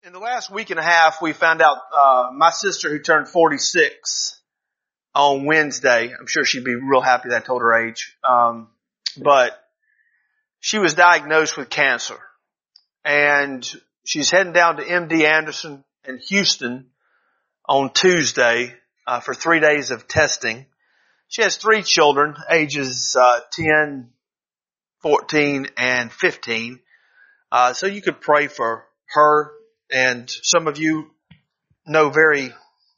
In the last week and a half, we found out my sister, who turned 46 on Wednesday, I'm sure she'd be real happy that I told her age, but she was diagnosed with cancer. And she's heading down to MD Anderson in Houston on Tuesday for 3 days of testing. She has 3 children, ages 10, 14, and 15. So you could pray for her. And some of you know very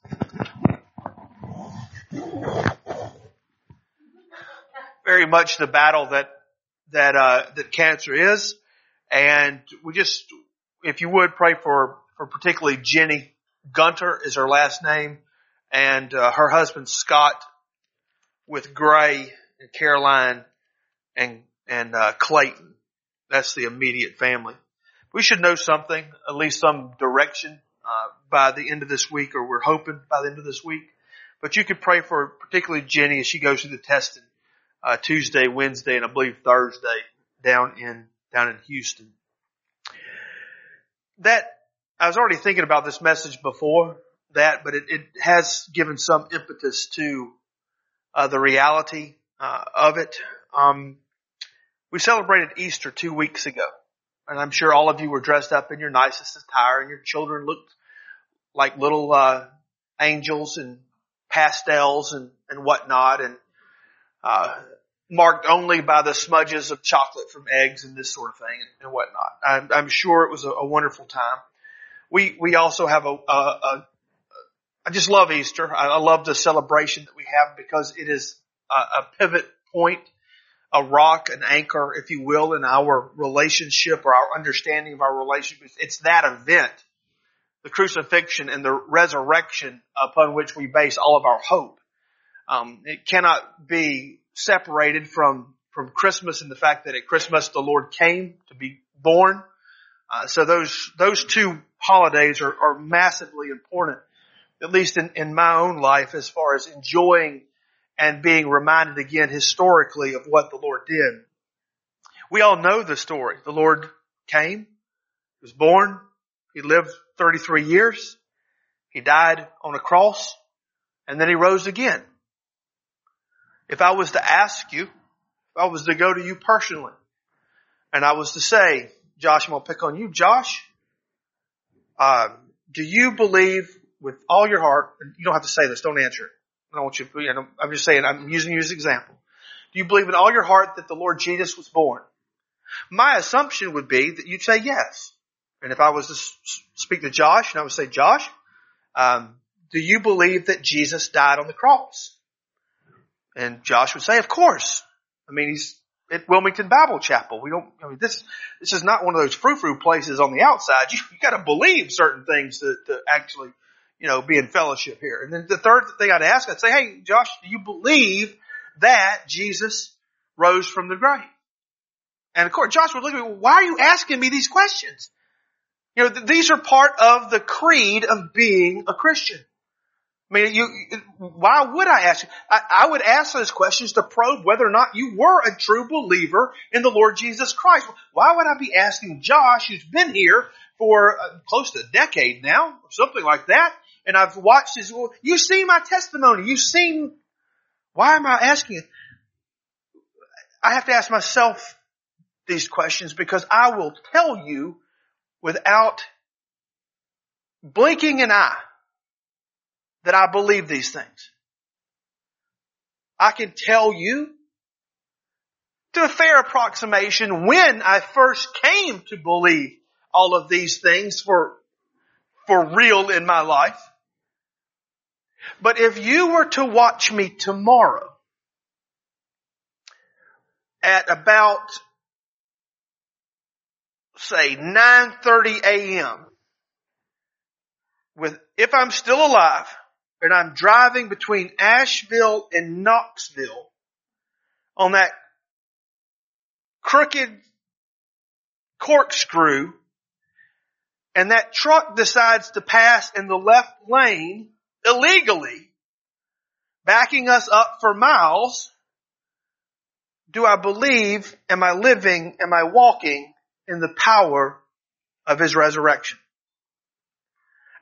much the battle that cancer is. And we just, if you would, pray for particularly Jenny Gunter is her last name, and her husband Scott, with Gray and Caroline and Clayton. That's the immediate family. We should know something, at least some direction, by the end of this week, or we're hoping by the end of this week. But you could pray for particularly Jenny as she goes through the testing, Tuesday, Wednesday, and I believe Thursday down in Houston. That, I was already thinking about this message before that, but it has given some impetus to, the reality, of it. We celebrated Easter 2 weeks ago. And I'm sure all of you were dressed up in your nicest attire, and your children looked like little angels and pastels and whatnot, and marked only by the smudges of chocolate from eggs and this sort of thing and whatnot. I'm sure it was a wonderful time. We also have I just love Easter. I love the celebration that we have because it is a pivot point, a rock, an anchor, if you will, in our relationship or our understanding of our relationship. It's that event, the crucifixion and the resurrection, upon which we base all of our hope. It cannot be separated from Christmas and the fact that at Christmas the Lord came to be born. So those 2 holidays are massively important, at least in my own life, as far as enjoying and being reminded again historically of what the Lord did. We all know the story. The Lord came, He was born, He lived 33 years, He died on a cross, and then He rose again. If I was to ask you, if I was to go to you personally, and I was to say, Josh, I'm going to pick on you, Josh, do you believe with all your heart, and you don't have to say this, don't answer it. I don't want you to, I'm just saying, I'm using you as an example. Do you believe in all your heart that the Lord Jesus was born? My assumption would be that you'd say yes. And if I was to speak to Josh, and I would say, Josh, do you believe that Jesus died on the cross? And Josh would say, of course. I mean, he's at Wilmington Bible Chapel. This is not one of those frou-frou places on the outside. You got to believe certain things to actually, be in fellowship here. And then the third thing I'd ask, I'd say, hey, Josh, do you believe that Jesus rose from the grave? And of course, Josh would look at me, why are you asking me these questions? These are part of the creed of being a Christian. I mean, why would I ask you? I would ask those questions to probe whether or not you were a true believer in the Lord Jesus Christ. Why would I be asking Josh, who's been here for close to a decade now, or something like that, and I've watched his, you've seen my testimony, why am I asking it? I have to ask myself these questions because I will tell you without blinking an eye that I believe these things. I can tell you to a fair approximation when I first came to believe all of these things for real in my life. But if you were to watch me tomorrow at about, say, 9:30 a.m., if I'm still alive, and I'm driving between Asheville and Knoxville on that crooked corkscrew, and that truck decides to pass in the left lane illegally, backing us up for miles, do I believe, am I living, am I walking in the power of His resurrection?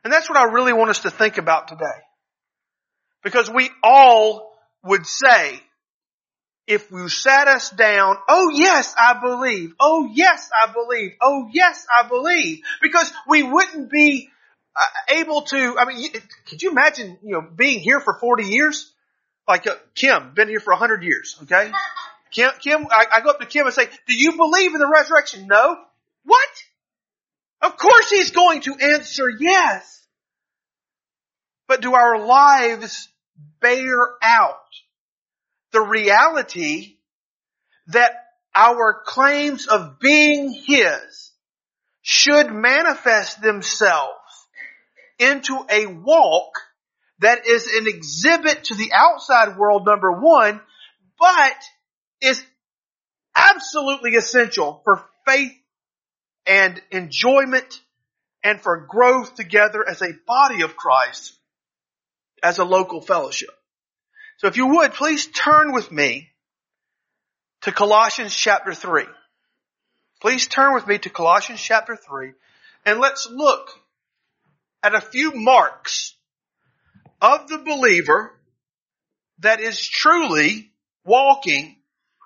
And that's what I really want us to think about today. Because we all would say, if you sat us down, oh yes, I believe. Oh yes, I believe. Oh yes, I believe. Because we wouldn't be able to, could you imagine, being here for 40 years? Like Kim, been here for 100 years, okay? Kim, I go up to Kim and say, do you believe in the resurrection? No. What? Of course he's going to answer yes. But do our lives bear out the reality that our claims of being his should manifest themselves into a walk that is an exhibit to the outside world, number one, but is absolutely essential for faith and enjoyment and for growth together as a body of Christ, as a local fellowship. So if you would, please turn with me to Colossians chapter 3. Please turn with me to Colossians chapter 3, and let's look at a few marks of the believer that is truly walking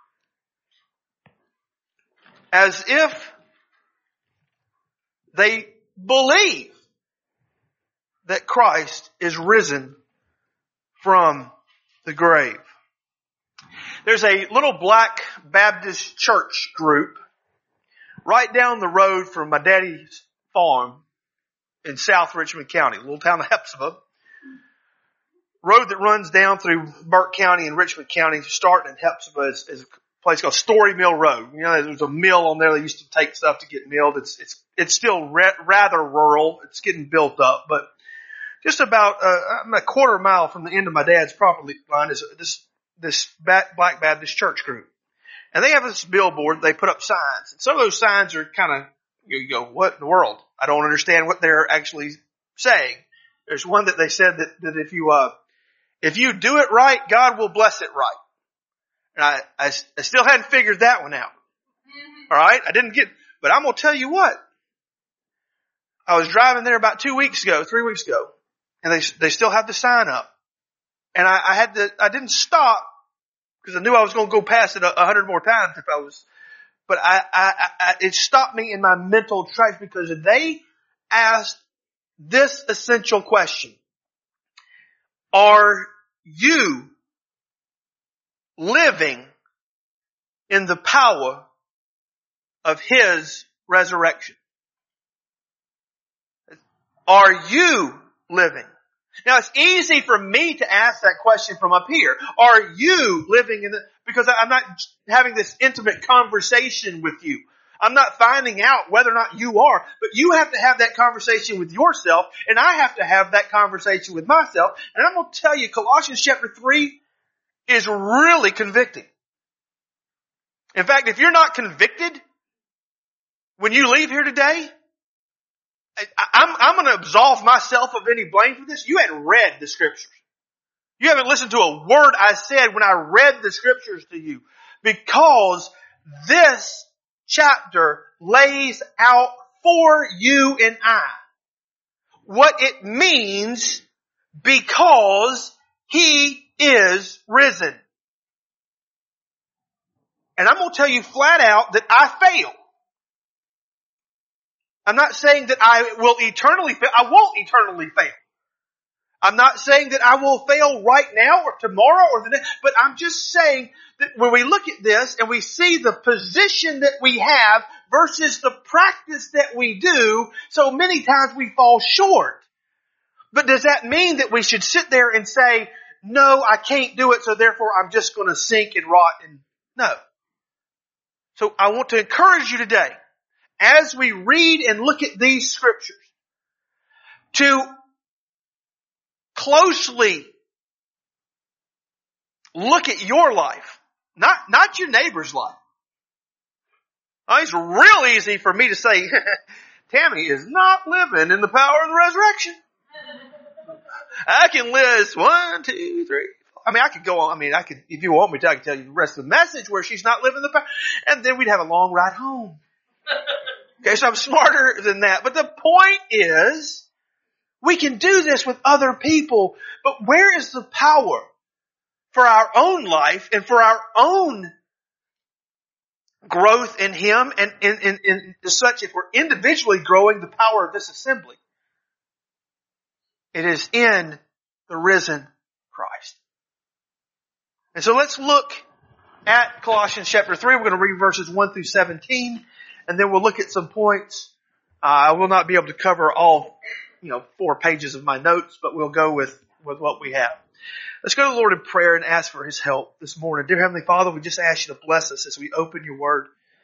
as if they believe that Christ is risen from the grave. There's a little black Baptist church group right down the road from my daddy's farm in South Richmond County, a little town of Hepzibah. Road that runs down through Burke County and Richmond County, starting in Hepzibah is a place called Story Mill Road. There's a mill on there. They used to take stuff to get milled. It's still rather rural. It's getting built up, but just about a quarter mile from the end of my dad's property line is this Black Baptist church group. And they have this billboard. They put up signs. And some of those signs are kind of, you go, what in the world? I don't understand what they're actually saying. There's one that they said that if you do it right, God will bless it right. And I still hadn't figured that one out. All right. But I'm going to tell you what. I was driving there about 3 weeks ago, and they still have the sign up. And I didn't stop because I knew I was going to go past it 100 more times but it stopped me in my mental tracks because they asked this essential question. Are you living in the power of his resurrection? Are you living? Now it's easy for me to ask that question from up here. Are you living because I'm not having this intimate conversation with you. I'm not finding out whether or not you are, but you have to have that conversation with yourself, and I have to have that conversation with myself. And I'm going to tell you, Colossians chapter 3 is really convicting. In fact, if you're not convicted when you leave here today, I'm going to absolve myself of any blame for this. You hadn't read the scriptures. You haven't listened to a word I said when I read the scriptures to you, because this chapter lays out for you and I what it means because he is risen. And I'm going to tell you flat out that I failed. I'm not saying that I will eternally fail. I won't eternally fail. I'm not saying that I will fail right now or tomorrow or the next, but I'm just saying that when we look at this and we see the position that we have versus the practice that we do, so many times we fall short. But does that mean that we should sit there and say, no, I can't do it, so therefore I'm just going to sink and rot? And no. So I want to encourage you today, as we read and look at these scriptures, to closely look at your life, not your neighbor's life. It's real easy for me to say, Tammy is not living in the power of the resurrection. I can list 1, 2, 3. I could go on. If you want me to, I can tell you the rest of the message where she's not living the power, and then we'd have a long ride home. Okay, so I'm smarter than that. But the point is, We can do this with other people, but where is the power for our own life and for our own growth in Him and in such if we're individually growing the power of this assembly? It is in the risen Christ. And so let's look at Colossians chapter 3. We're going to read verses 1 through 17, and then we'll look at some points. I will not be able to cover all, 4 pages of my notes, but we'll go with what we have. Let's go to the Lord in prayer and ask for His help this morning. Dear Heavenly Father, we just ask You to bless us as we open Your Word.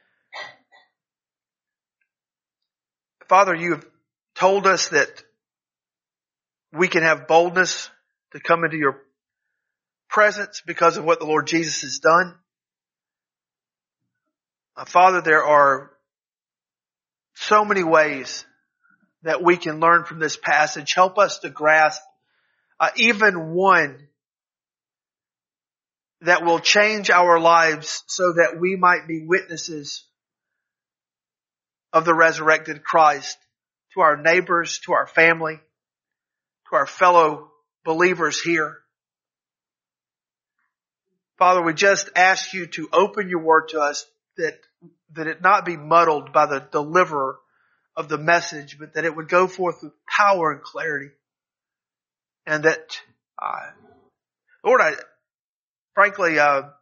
Father, You have told us that we can have boldness to come into Your presence because of what the Lord Jesus has done. Father, there are so many ways that we can learn from this passage. Help us to grasp even one that will change our lives so that we might be witnesses of the resurrected Christ to our neighbors, to our family, to our fellow believers here. Father, we just ask You to open Your Word to us, that it not be muddled by the deliverer of the message, but that it would go forth with power and clarity. And that, Lord, frankly,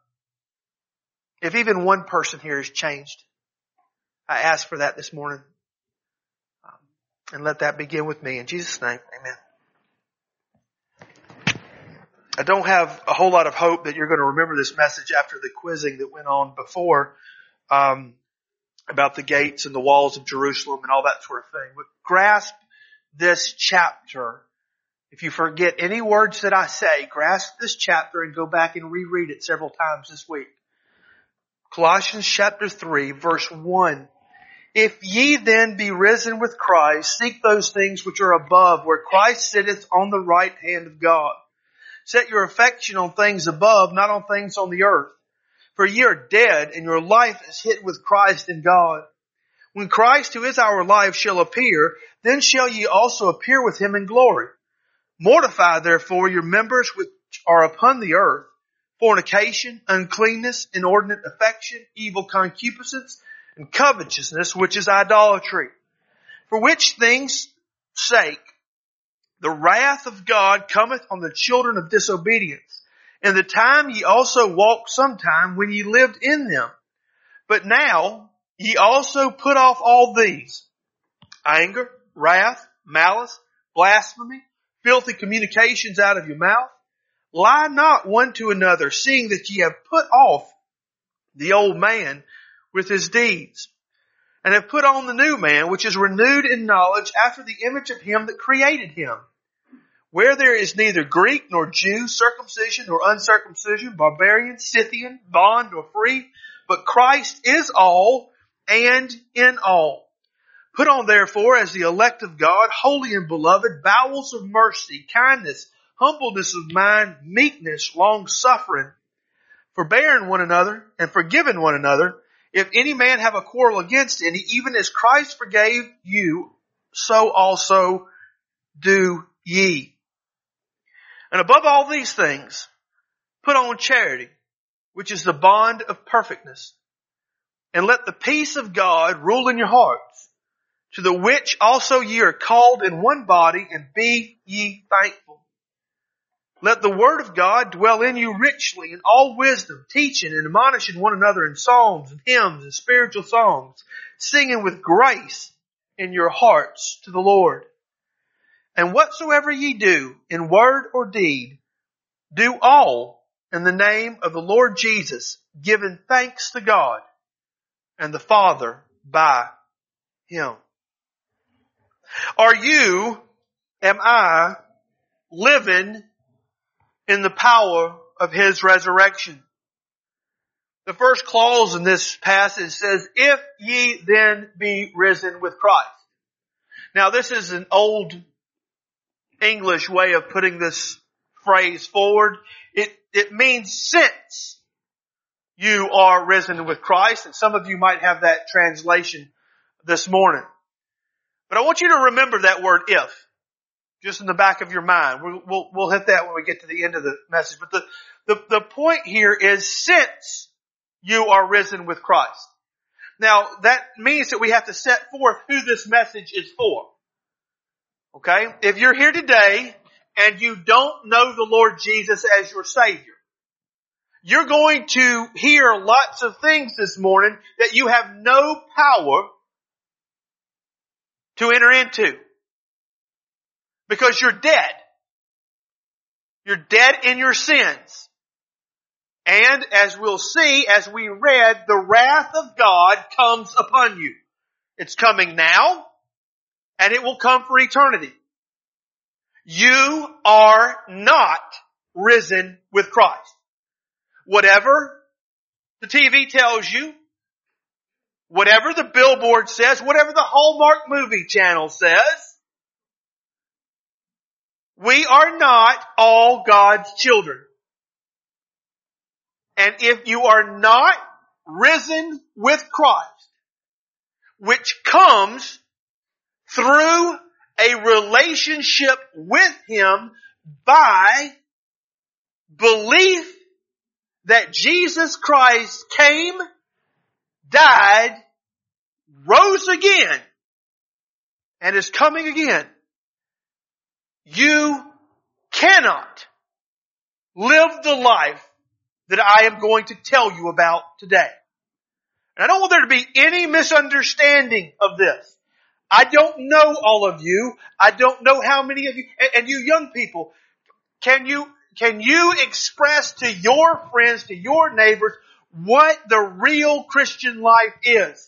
if even one person here is changed, I ask for that this morning. And let that begin with me. In Jesus' name, amen. I don't have a whole lot of hope that you're going to remember this message after the quizzing that went on before, about the gates and the walls of Jerusalem and all that sort of thing. But grasp this chapter. If you forget any words that I say, grasp this chapter and go back and reread it several times this week. Colossians chapter 3, verse 1. If ye then be risen with Christ, seek those things which are above, where Christ sitteth on the right hand of God. Set your affection on things above, not on things on the earth. For ye are dead, and your life is hid with Christ in God. When Christ, who is our life, shall appear, then shall ye also appear with Him in glory. Mortify therefore your members which are upon the earth, fornication, uncleanness, inordinate affection, evil concupiscence, and covetousness, which is idolatry. For which things' sake the wrath of God cometh on the children of disobedience. In the time ye also walked sometime when ye lived in them. But now ye also put off all these: anger, wrath, malice, blasphemy, filthy communications out of your mouth. Lie not one to another, seeing that ye have put off the old man with his deeds, and have put on the new man, which is renewed in knowledge after the image of Him that created him. Where there is neither Greek nor Jew, circumcision nor uncircumcision, barbarian, Scythian, bond nor free, but Christ is all and in all. Put on therefore as the elect of God, holy and beloved, bowels of mercy, kindness, humbleness of mind, meekness, long-suffering, forbearing one another and forgiving one another. If any man have a quarrel against any, even as Christ forgave you, so also do ye. And above all these things, put on charity, which is the bond of perfectness. And let the peace of God rule in your hearts, to the which also ye are called in one body, and be ye thankful. Let the word of God dwell in you richly in all wisdom, teaching and admonishing one another in psalms and hymns and spiritual songs, singing with grace in your hearts to the Lord. And whatsoever ye do, in word or deed, do all in the name of the Lord Jesus, giving thanks to God and the Father by Him. Am I, living in the power of His resurrection? The first clause in this passage says, if ye then be risen with Christ. Now this is an old English way of putting this phrase forward. It means since you are risen with Christ, and some of you might have that translation this morning. But I want you to remember that word if. Just in the back of your mind. We'll hit that when we get to the end of the message. But the point here is, since you are risen with Christ. Now, that means that we have to set forth who this message is for. Okay? If you're here today and you don't know the Lord Jesus as your Savior, you're going to hear lots of things this morning that you have no power to enter into. Because you're dead. You're dead in your sins. And as we'll see, as we read, the wrath of God comes upon you. It's coming now, and it will come for eternity. You are not risen with Christ. Whatever the TV tells you, whatever the billboard says, whatever the Hallmark movie channel says, we are not all God's children. And if you are not risen with Christ, which comes through a relationship with Him by belief that Jesus Christ came, died, rose again, and is coming again, you cannot live the life that I am going to tell you about today. And I don't want there to be any misunderstanding of this. I don't know all of you. I don't know how many of you, and you young people, can you express to your friends, to your neighbors, what the real Christian life is?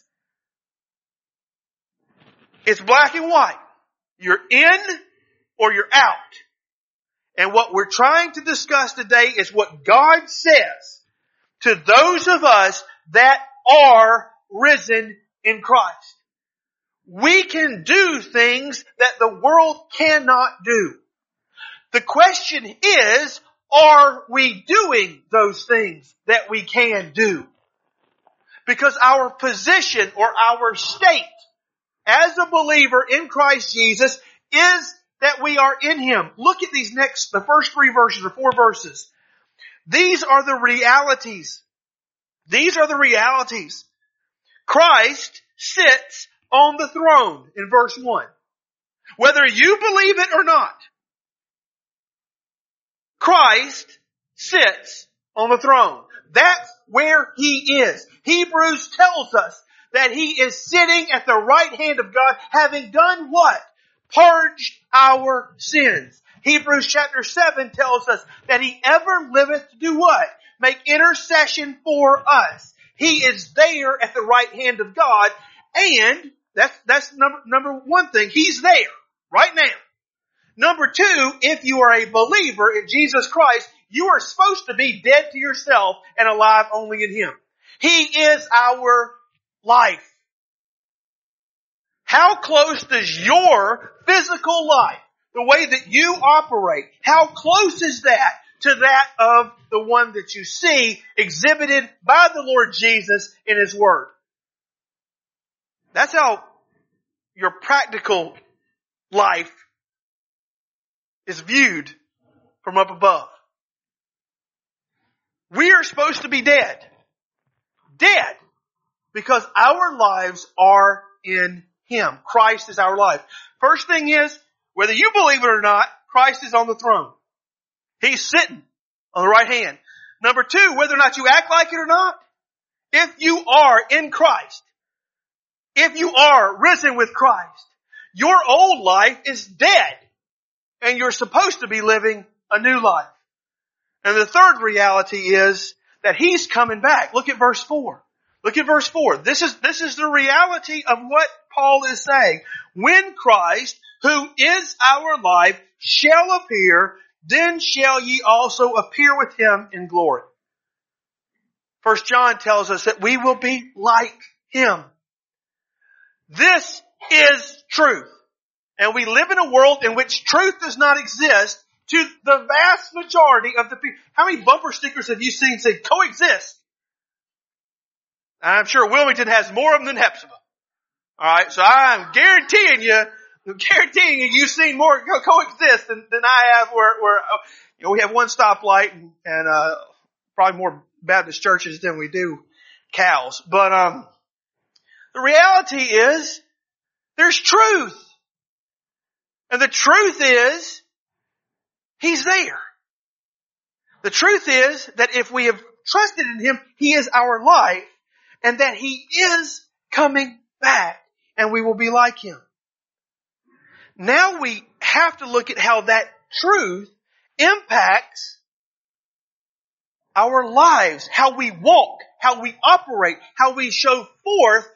It's black and white. You're in or you're out. And what we're trying to discuss today is what God says to those of us that are risen in Christ. We can do things that the world cannot do. The question is, are we doing those things that we can do? Because our position or our state as a believer in Christ Jesus is that we are in Him. Look at the first 3 verses or 4 verses. These are the realities. These are the realities. Christ sits on the throne in verse 1. Whether you believe it or not, Christ sits on the throne. That's where He is. Hebrews tells us that He is sitting at the right hand of God, having done what? Purged our sins. Hebrews chapter 7 tells us that He ever liveth to do what? Make intercession for us. He is there at the right hand of God, and that's number one thing. He's there right now. Number 2, if you are a believer in Jesus Christ, you are supposed to be dead to yourself and alive only in Him. He is our life. How close does your physical life, the way that you operate, how close is that to that of the one that you see exhibited by the Lord Jesus in His Word? That's how your practical life is viewed from up above. We are supposed to be dead. Dead. Because our lives are in Him. Christ is our life. First thing is, whether you believe it or not, Christ is on the throne. He's sitting on the right hand. Number 2, whether or not you act like it or not, if you are in Christ, if you are risen with Christ, your old life is dead. And you're supposed to be living a new life. And the third reality is that He's coming back. Look at verse 4. Look at verse 4. This is the reality of what Paul is saying. When Christ, who is our life, shall appear, then shall ye also appear with Him in glory. 1 John tells us that we will be like Him. This is truth. And we live in a world in which truth does not exist to the vast majority of the people. How many bumper stickers have you seen say coexist? I'm sure Wilmington has more of them than Hepzibah. Alright, so I'm guaranteeing you guaranteeing you've seen more coexist than I have where we have one stoplight and probably more Baptist churches than we do cows. But, the reality is there's truth. And the truth is He's there. The truth is that if we have trusted in Him, He is our life and that He is coming back and we will be like Him. Now we have to look at how that truth impacts our lives, how we walk, how we operate, how we show forth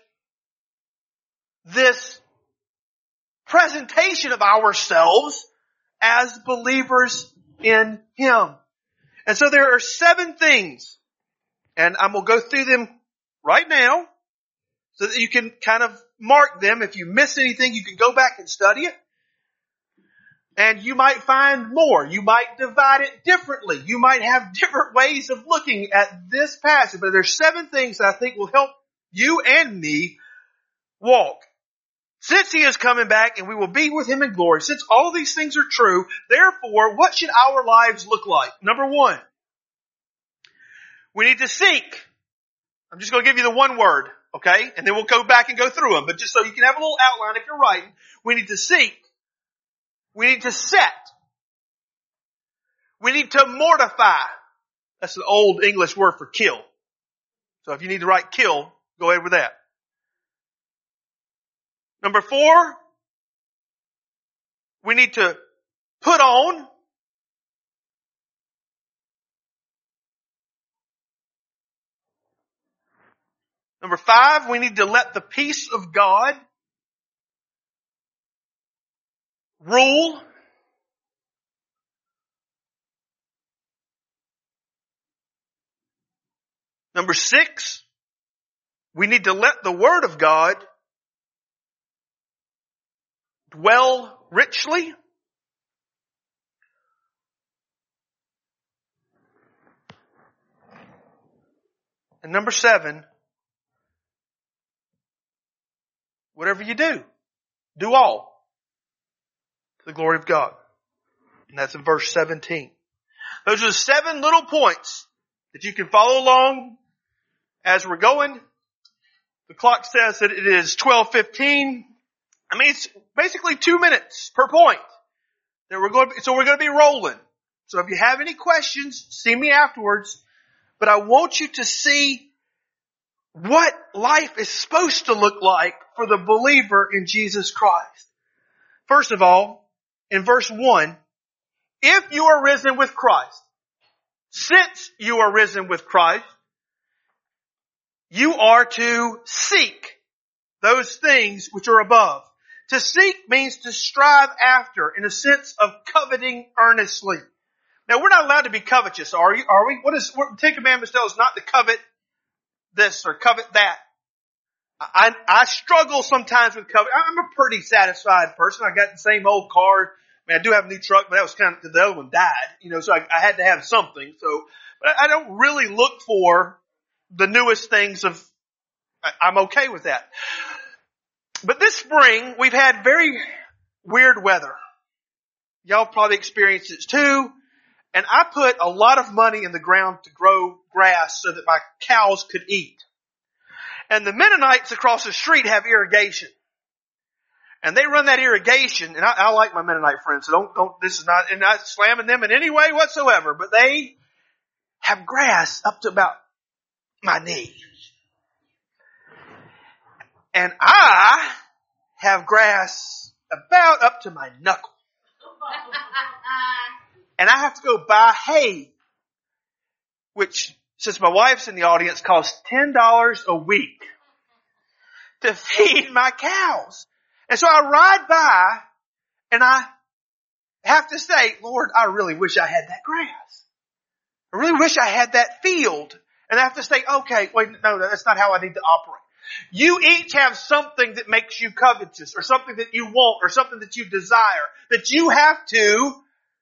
this presentation of ourselves as believers in Him. And so there are 7 things, and I'm going to go through them right now so that you can kind of mark them. If you miss anything, you can go back and study it. And you might find more. You might divide it differently. You might have different ways of looking at this passage. But there's 7 things that I think will help you and me walk. Since He is coming back and we will be with Him in glory, since all these things are true, therefore, what should our lives look like? Number 1, we need to seek. I'm just going to give you the one word, okay? And then we'll go back and go through them. But just so you can have a little outline if you're writing, we need to seek. We need to set. We need to mortify. That's an old English word for kill. So if you need to write kill, go ahead with that. Number 4, we need to put on. Number 5, we need to let the peace of God rule. Number 6, we need to let the Word of God dwell richly. And number 7, whatever you do, do all to the glory of God. And that's in verse 17. Those are the 7 little points that you can follow along as we're going. The clock says that it is 12:15. I mean, it's basically 2 minutes per point that we're going to be rolling. So if you have any questions, see me afterwards. But I want you to see what life is supposed to look like for the believer in Jesus Christ. First of all, in verse 1, if you are risen with Christ, since you are risen with Christ, you are to seek those things which are above. To seek means to strive after in a sense of coveting earnestly. Now we're not allowed to be covetous, are we? What the Ten Commandments tell us not to covet this or covet that. I struggle sometimes with covet. I'm a pretty satisfied person. I got the same old car. I mean, I do have a new truck, but that was kind of, the other one died, so I had to have something. So, but I don't really look for the newest things I'm okay with that. But this spring, we've had very weird weather. Y'all probably experienced it too. And I put a lot of money in the ground to grow grass so that my cows could eat. And the Mennonites across the street have irrigation. And they run that irrigation, and I like my Mennonite friends, so I'm not slamming them in any way whatsoever, but they have grass up to about my knee. And I have grass about up to my knuckle. And I have to go buy hay, which, since my wife's in the audience, costs $10 a week to feed my cows. And so I ride by and I have to say, Lord, I really wish I had that grass. I really wish I had that field. And I have to say, okay, wait, no, that's not how I need to operate. You each have something that makes you covetous, or something that you want, or something that you desire, that you have to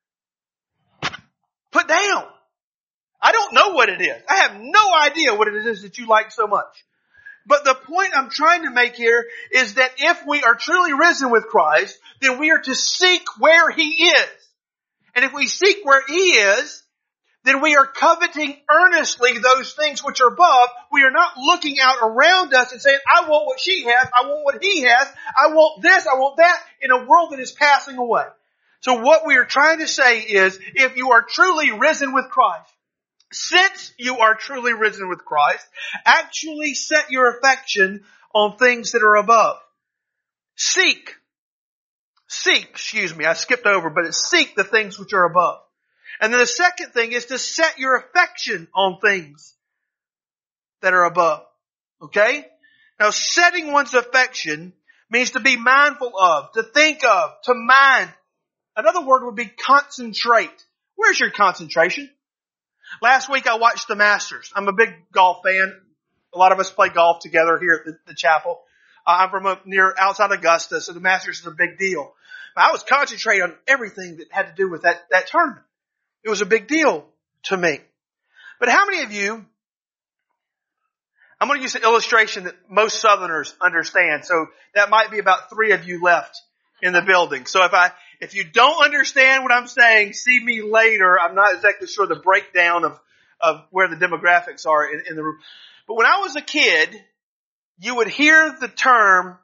put down. I don't know what it is. I have no idea what it is that you like so much. But the point I'm trying to make here is that if we are truly risen with Christ, then we are to seek where He is. And if we seek where He is, then we are coveting earnestly those things which are above. We are not looking out around us and saying, I want what she has, I want what he has, I want this, I want that, in a world that is passing away. So what we are trying to say is, if you are truly risen with Christ, since you are truly risen with Christ, actually set your affection on things that are above. Seek, I skipped over, but it's seek the things which are above. And then the second thing is to set your affection on things that are above. Okay? Now, setting one's affection means to be mindful of, to think of, to mind. Another word would be concentrate. Where's your concentration? Last week I watched the Masters. I'm a big golf fan. A lot of us play golf together here at the chapel. I'm from outside Augusta, so the Masters is a big deal. But I was concentrating on everything that had to do with that tournament. It was a big deal to me. But how many of you, I'm going to use an illustration that most Southerners understand. So that might be about 3 of you left in the building. So if you don't understand what I'm saying, see me later. I'm not exactly sure the breakdown of where the demographics are in the room. But when I was a kid, you would hear the term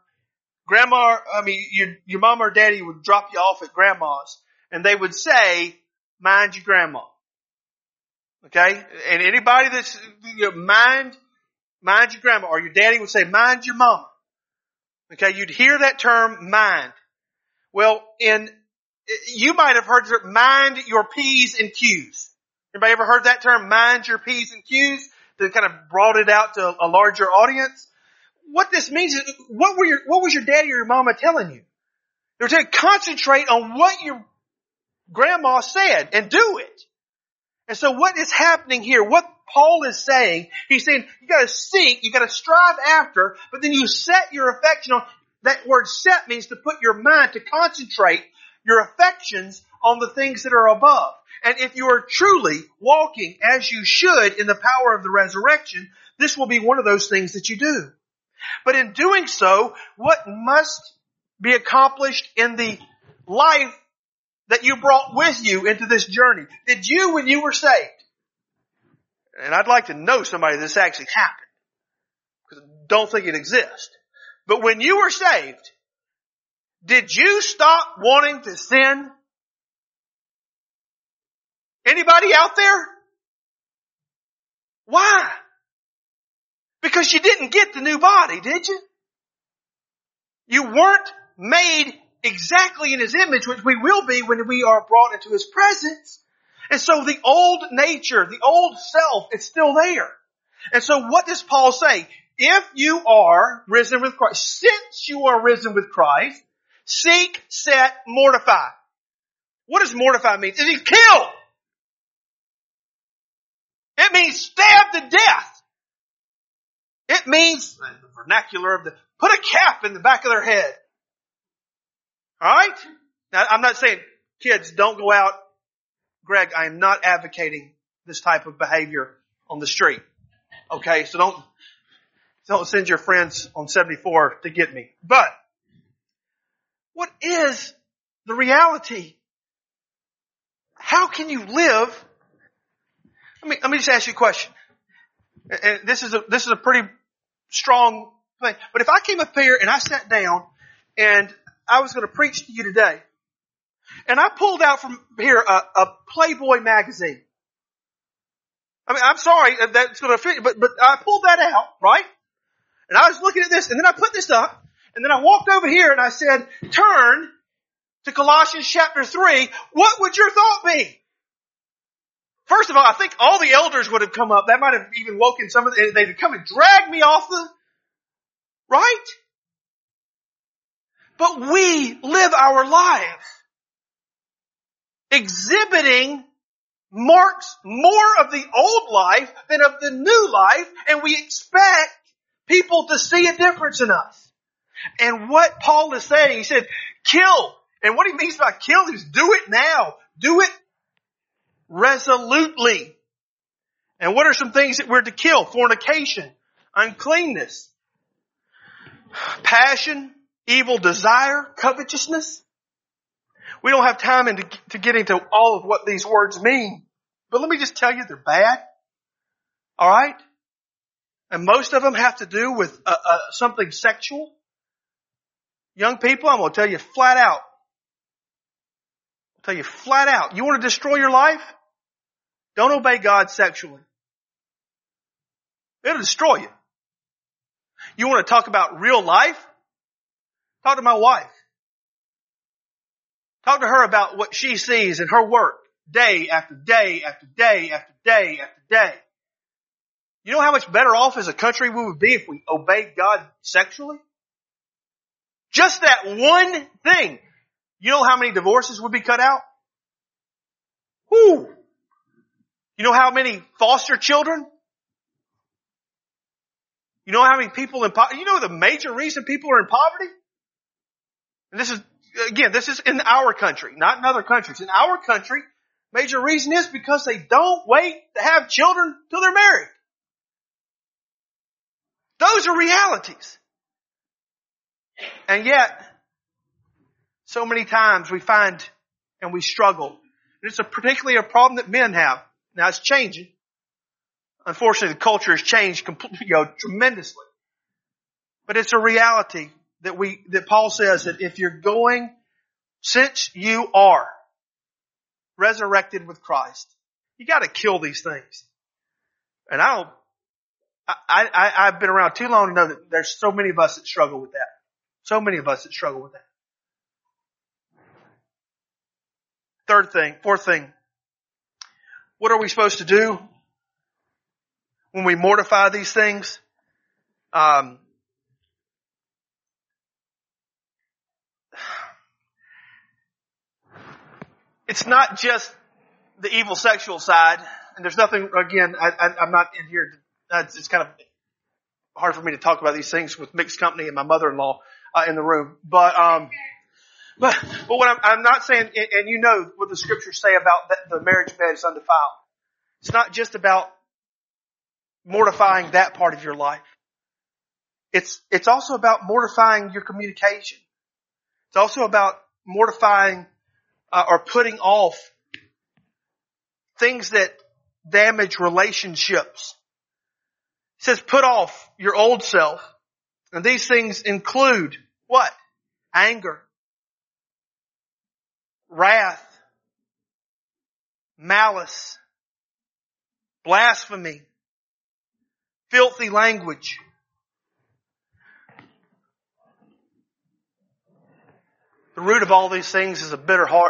your mom or daddy would drop you off at grandma's and they would say, mind your grandma. Okay? And anybody that's, mind your grandma, or your daddy would say, mind your mama. Okay? You'd hear that term, mind. Well, you might have heard mind your P's and Q's. Anybody ever heard that term, mind your P's and Q's? That kind of brought it out to a larger audience. What this means is, what was your daddy or your mama telling you? They were saying, concentrate on what your grandma said and do it. And so what is happening here, what Paul is saying, he's saying you gotta seek, you gotta strive after, but then you set your affection on, that word set means to put your mind, to concentrate your affections on the things that are above. And if you are truly walking as you should in the power of the resurrection, this will be one of those things that you do. But in doing so, what must be accomplished in the life that you brought with you into this journey? Did you, when you were saved, and I'd like to know somebody this actually happened, because I don't think it exists, but when you were saved, did you stop wanting to sin? Anybody out there? Why? Because you didn't get the new body, did you? You weren't made exactly in His image, which we will be when we are brought into His presence. And so the old nature, the old self, it's still there. And so what does Paul say? If you are risen with Christ, since you are risen with Christ, seek, set, mortify. What does mortify mean? It means kill. It means stab to death. It means, the vernacular of put a cap in the back of their head. Alright? Now, I'm not saying, kids, don't go out. Greg, I am not advocating this type of behavior on the street. Okay? So don't send your friends on 74 to get me. But, what is the reality? How can you live? Let me just ask you a question. And this is a pretty strong thing. But if I came up here and I sat down and I was going to preach to you today, and I pulled out from here a Playboy magazine. I'm sorry that's going to offend you, but I pulled that out, right? And I was looking at this, and then I put this up, and then I walked over here and I said, turn to Colossians chapter 3. What would your thought be? First of all, I think all the elders would have come up. That might have even woken some of them. They'd come and drag me off right? But we live our lives exhibiting marks more of the old life than of the new life, and we expect people to see a difference in us. And what Paul is saying, he said, kill. And what he means by kill is do it now. Do it resolutely. And what are some things that we're to kill? Fornication, uncleanness, passion, evil desire, covetousness. We don't have time to get into all of what these words mean. But let me just tell you, they're bad. All right? And most of them have to do with something sexual. Young people, I'm going to tell you flat out. I'll tell you flat out. You want to destroy your life? Don't obey God sexually. It'll destroy you. You want to talk about real life? Talk to my wife. Talk to her about what she sees in her work day after day after day after day after day. You know how much better off as a country we would be if we obeyed God sexually? Just that one thing. You know how many divorces would be cut out? Whoo! You know how many foster children? You know how many people in poverty? You know the major reason people are in poverty? And this is in our country, not in other countries. In our country, major reason is because they don't wait to have children till they're married. Those are realities. And yet, so many times we find and we struggle. And it's particularly a problem that men have. Now it's changing. Unfortunately, the culture has changed tremendously. But it's a reality that Paul says that if you're since you are resurrected with Christ, you got to kill these things. And I've been around too long to know that there's so many of us that struggle with that. So many of us that struggle with that. Fourth thing. What are we supposed to do when we mortify these things? It's not just the evil sexual side, and there's nothing, again, I'm not in here, it's kind of hard for me to talk about these things with mixed company and my mother-in-law in the room. But what I'm not saying, and you know what the scriptures say about the marriage bed is undefiled. It's not just about mortifying that part of your life. It's also about mortifying your communication. It's also about mortifying or putting off things that damage relationships. It says put off your old self. And these things include what? Anger, wrath, malice, blasphemy, filthy language. The root of all these things is a bitter heart.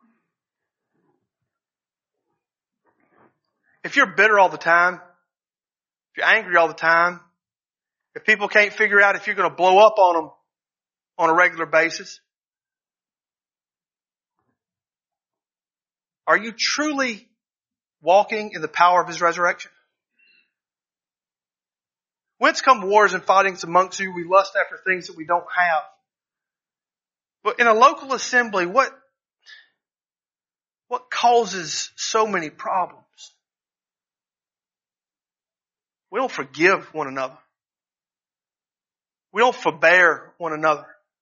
If you're bitter all the time, if you're angry all the time, if people can't figure out if you're going to blow up on them on a regular basis, are you truly walking in the power of His resurrection? Whence come wars and fightings amongst you? We lust after things that we don't have. But in a local assembly, what causes so many problems? We don't forgive one another. We don't forbear one another.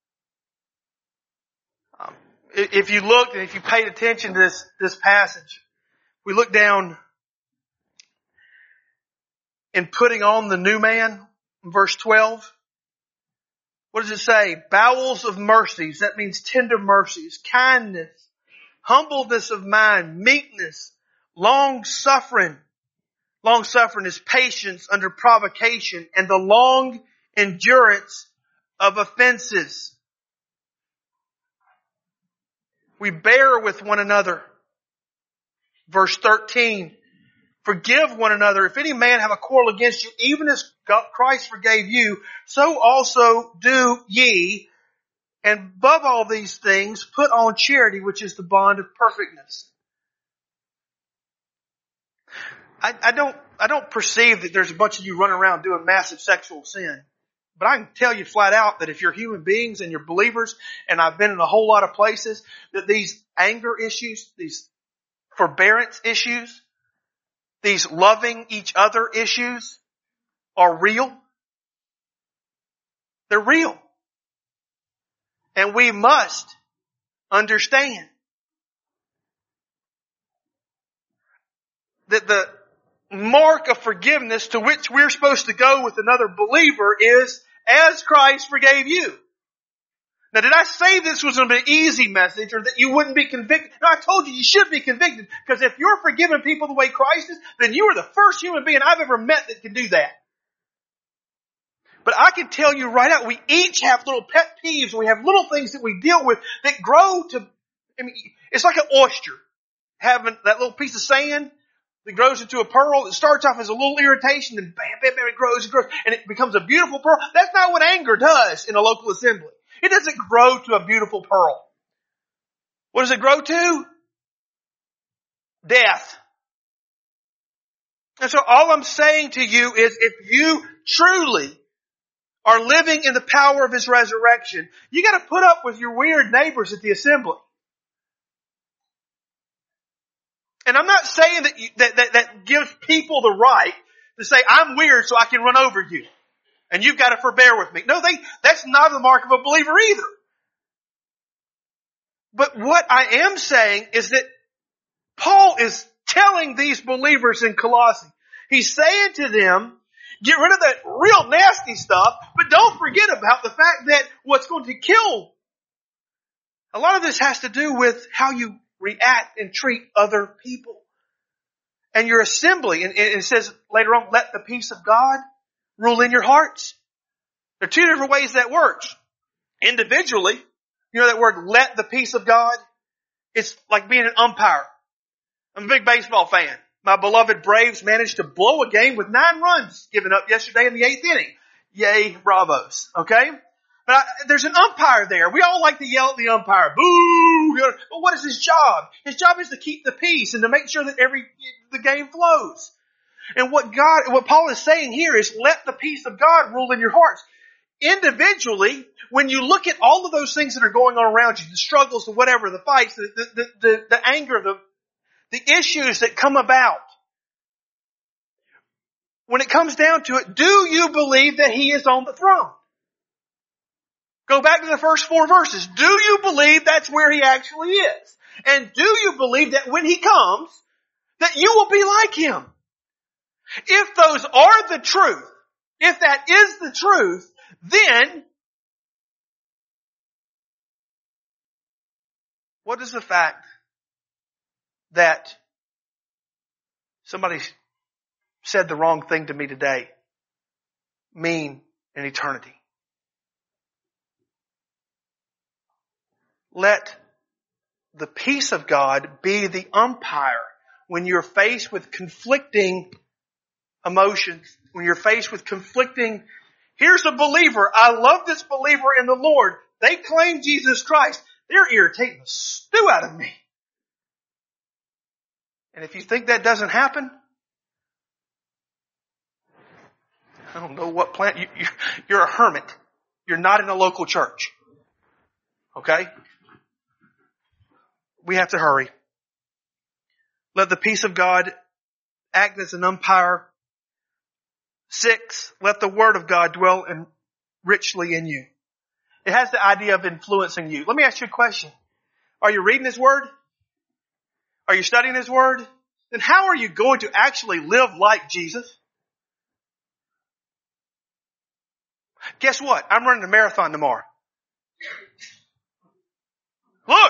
If you look and if you paid attention to this passage, we look down in putting on the new man, verse 12. What does it say? Bowels of mercies. That means tender mercies, kindness, humbleness of mind, meekness, long suffering. Long suffering is patience under provocation and the long endurance of offenses. We bear with one another. Verse 13. Forgive one another. If any man have a quarrel against you, even as Christ forgave you, so also do ye. And above all these things, put on charity, which is the bond of perfectness. I don't perceive that there's a bunch of you running around doing massive sexual sin. But I can tell you flat out that if you're human beings and you're believers, and I've been in a whole lot of places, that these anger issues, these forbearance issues, these loving each other issues are real. They're real. And we must understand that the mark of forgiveness to which we're supposed to go with another believer is as Christ forgave you. Now, did I say this was going to be an easy message or that you wouldn't be convicted? No, I told you you should be convicted, because if you're forgiving people the way Christ is, then you are the first human being I've ever met that can do that. But I can tell you right out, we each have little pet peeves. We have little things that we deal with that grow to, it's like an oyster. Having that little piece of sand that grows into a pearl. It starts off as a little irritation, and bam, bam, bam, it grows and grows, and it becomes a beautiful pearl. That's not what anger does in a local assembly. It doesn't grow to a beautiful pearl. What does it grow to? Death. And so all I'm saying to you is, if you truly are living in the power of His resurrection, you got to put up with your weird neighbors at the assembly. And I'm not saying that gives people the right to say, I'm weird so I can run over you, and you've got to forbear with me. No, that's not the mark of a believer either. But what I am saying is that Paul is telling these believers in Colossae, he's saying to them, get rid of that real nasty stuff, but don't forget about the fact that what's going to kill. A lot of this has to do with how you react and treat other people. And your assembly, and it says later on, let the peace of God rule in your hearts. There are two different ways that works. Individually, you know that word, let the peace of God? It's like being an umpire. I'm a big baseball fan. My beloved Braves managed to blow a game with 9 runs given up yesterday in the 8th inning. Yay, bravos. Okay? But there's an umpire there. We all like to yell at the umpire. Boo! But what is his job? His job is to keep the peace and to make sure that the game flows. And what Paul is saying here is, let the peace of God rule in your hearts. Individually, when you look at all of those things that are going on around you, the struggles, the whatever, the fights, the anger, the issues that come about, when it comes down to it, do you believe that He is on the throne? Go back to the first 4 verses. Do you believe that's where He actually is? And do you believe that when He comes, that you will be like Him? If those are the truth, if that is the truth, then what is the fact that somebody said the wrong thing to me today mean in eternity? Let the peace of God be the umpire when you're faced with conflicting emotions, when you're faced with conflicting, here's a believer, I love this believer in the Lord, they claim Jesus Christ, they're irritating the stew out of me. And if you think that doesn't happen, I don't know what plant, you're a hermit. You're not in a local church. Okay? We have to hurry. Let the peace of God act as an umpire. 6, let the word of God dwell richly in you. It has the idea of influencing you. Let me ask you a question. Are you reading His word? Are you studying His word? Then how are you going to actually live like Jesus? Guess what? I'm running a marathon tomorrow. Look!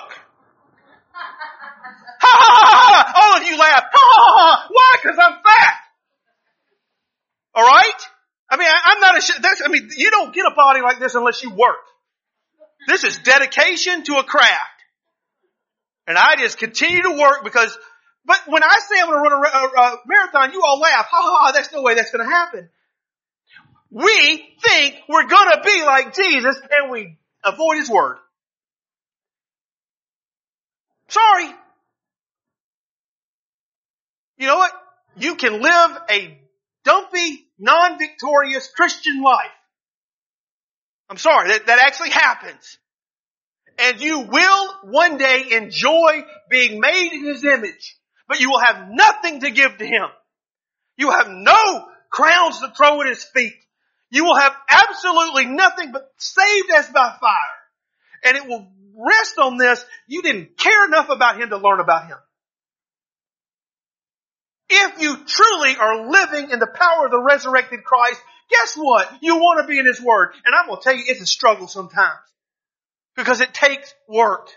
Ha ha ha! All of you laugh. Ha ha ha! Why? Because I'm fat. Alright? I'm not ashamed. You don't get a body like this unless you work. This is dedication to a craft. And I just continue to work but when I say I'm going to run a marathon, you all laugh. Ha ha ha, there's no way that's going to happen. We think we're going to be like Jesus and we avoid His word. Sorry. You know what? You can live a dumpy, non-victorious Christian life. I'm sorry, that actually happens. And you will one day enjoy being made in His image, but you will have nothing to give to Him. You will have no crowns to throw at His feet. You will have absolutely nothing but saved as by fire. And it will rest on this. You didn't care enough about Him to learn about Him. If you truly are living in the power of the resurrected Christ, guess what? You want to be in His Word. And I'm going to tell you, it's a struggle sometimes. Because it takes work.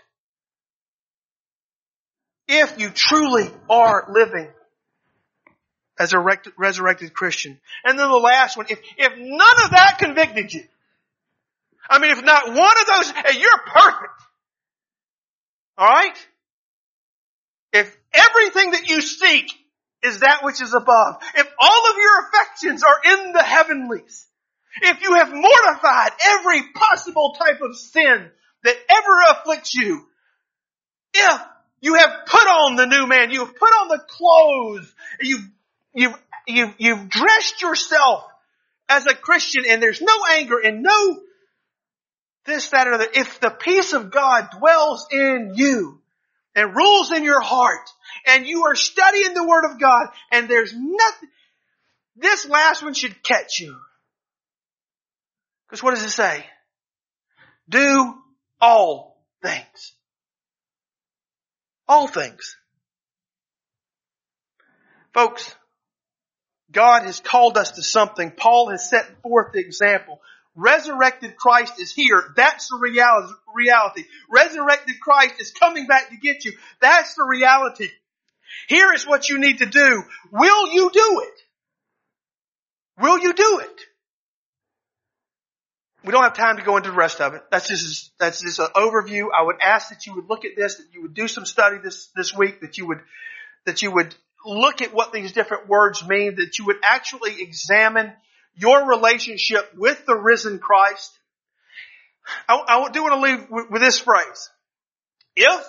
If you truly are living as a resurrected Christian. And then the last one, if none of that convicted you, I mean, if not one of those, hey, you're perfect. Alright? If everything that you seek is that which is above, if all of your affections are in the heavenlies, if you have mortified every possible type of sin that ever afflicts you, if you have put on the new man, you have put on the clothes, you've dressed yourself as a Christian, and there's no anger and no this, that, or the other. If the peace of God dwells in you and rules in your heart, and you are studying the Word of God, and there's nothing, this last one should catch you. Because what does it say? Do all things. All things. Folks, God has called us to something. Paul has set forth the example. Resurrected Christ is here. That's the reality. Resurrected Christ is coming back to get you. That's the reality. Here is what you need to do. Will you do it? Will you do it? We don't have time to go into the rest of it. That's just an overview. I would ask that you would look at this, that you would do some study this week, that you would look at what these different words mean, that you would actually examine your relationship with the risen Christ. I do want to leave with this phrase. If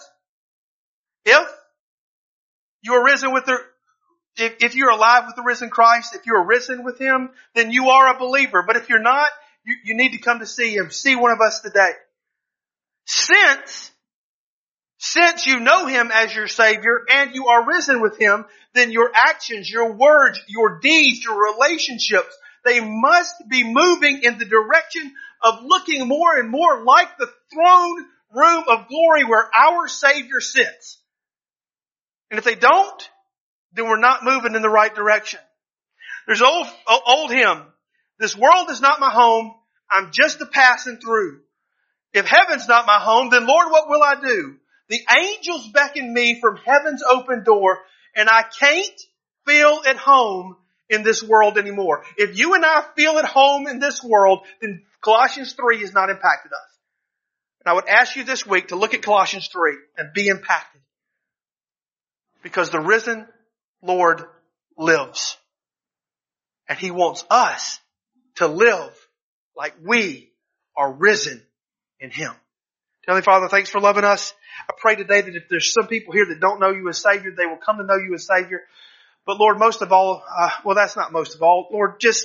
you are risen with if you're alive with the risen Christ, if you're risen with Him, then you are a believer. But if you're not, you need to come to see Him. See one of us today. Since you know Him as your Savior and you are risen with Him, then your actions, your words, your deeds, your relationships, they must be moving in the direction of looking more and more like the throne room of glory where our Savior sits. And if they don't, then we're not moving in the right direction. There's an old hymn. This world is not my home. I'm just a passing through. If heaven's not my home, then Lord, what will I do? The angels beckon me from heaven's open door, and I can't feel at home in this world anymore. If you and I feel at home in this world, then Colossians 3 has not impacted us. And I would ask you this week to look at Colossians 3 and be impacted. Because the risen Lord lives. And He wants us to live like we are risen in Him. Heavenly Father, thanks for loving us. I pray today that if there's some people here that don't know You as Savior, they will come to know You as Savior. But Lord, most of all, that's not most of all. Lord, just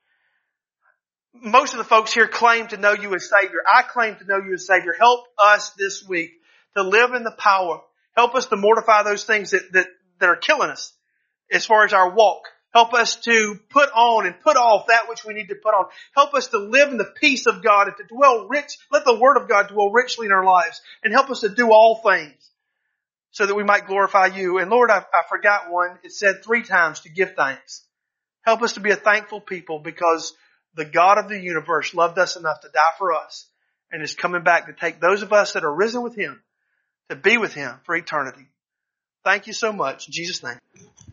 most of the folks here claim to know You as Savior. I claim to know You as Savior. Help us this week to live in the power. Help us to mortify those things that are killing us as far as our walk. Help us to put on and put off that which we need to put on. Help us to live in the peace of God and to dwell rich. Let the Word of God dwell richly in our lives. And help us to do all things so that we might glorify You. And Lord, I forgot one. It said 3 times to give thanks. Help us to be a thankful people because the God of the universe loved us enough to die for us and is coming back to take those of us that are risen with Him to be with Him for eternity. Thank You so much. In Jesus' name.